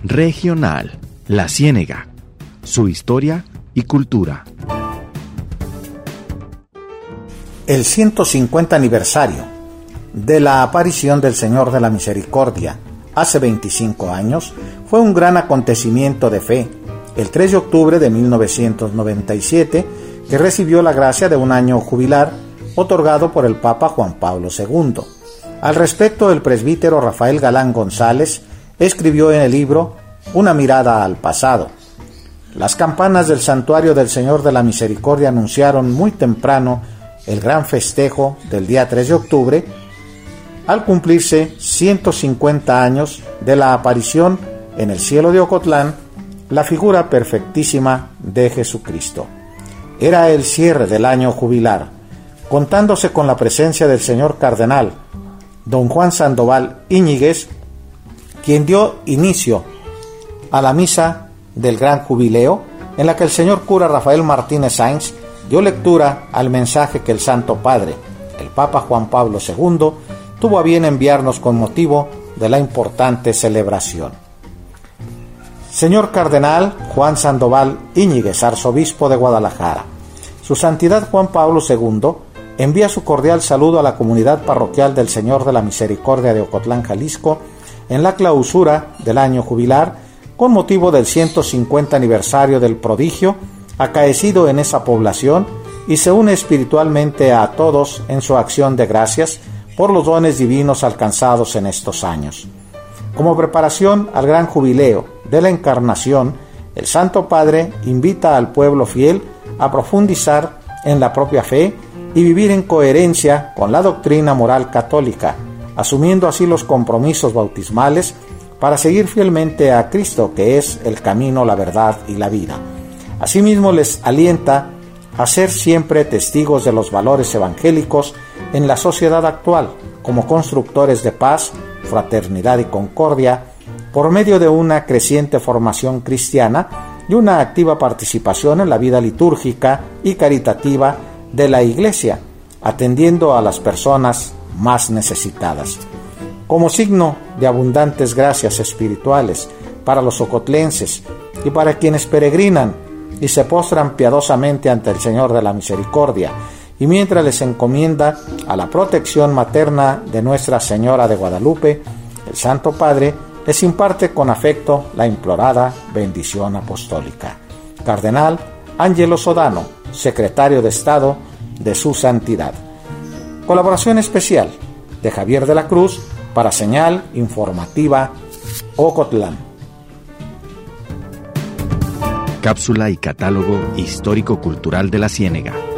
Regional La Ciénega, su historia y cultura. El 150 aniversario de la aparición del Señor de la Misericordia hace 25 años fue un gran acontecimiento de fe, el 3 de octubre de 1997, que recibió la gracia de un año jubilar otorgado por el Papa Juan Pablo II. Al respecto, el presbítero Rafael Galán González escribió en el libro Una mirada al pasado: las campanas del santuario del Señor de la Misericordia anunciaron muy temprano el gran festejo del día 3 de octubre, al cumplirse 150 años de la aparición en el cielo de Ocotlán, la figura perfectísima de Jesucristo. Era el cierre del año jubilar, contándose con la presencia del señor cardenal, don Juan Sandoval Íñiguez, quien dio inicio a la misa del gran jubileo, en la que el señor cura Rafael Martínez Sáenz dio lectura al mensaje que el Santo Padre, el Papa Juan Pablo II, tuvo a bien enviarnos con motivo de la importante celebración. Señor Cardenal Juan Sandoval Íñiguez, arzobispo de Guadalajara, Su Santidad Juan Pablo II envía su cordial saludo a la comunidad parroquial del Señor de la Misericordia de Ocotlán, Jalisco, en la clausura del año jubilar, con motivo del 150 aniversario del prodigio acaecido en esa población, y se une espiritualmente a todos en su acción de gracias por los dones divinos alcanzados en estos años. Como preparación al gran jubileo de la Encarnación, el Santo Padre invita al pueblo fiel a profundizar en la propia fe y vivir en coherencia con la doctrina moral católica, asumiendo así los compromisos bautismales para seguir fielmente a Cristo, que es el camino, la verdad y la vida. Asimismo, les alienta a ser siempre testigos de los valores evangélicos en la sociedad actual, como constructores de paz, fraternidad y concordia, por medio de una creciente formación cristiana y una activa participación en la vida litúrgica y caritativa de la Iglesia, atendiendo a las personas más necesitadas. Como signo de abundantes gracias espirituales para los ocotlenses y para quienes peregrinan y se postran piadosamente ante el Señor de la Misericordia, y mientras les encomienda a la protección materna de Nuestra Señora de Guadalupe, el Santo Padre les imparte con afecto la implorada bendición apostólica. Cardenal Ángelo Sodano, secretario de Estado de Su Santidad. Colaboración especial de Javier de la Cruz para Señal Informativa Ocotlán. Cápsula y catálogo histórico-cultural de La Ciénega.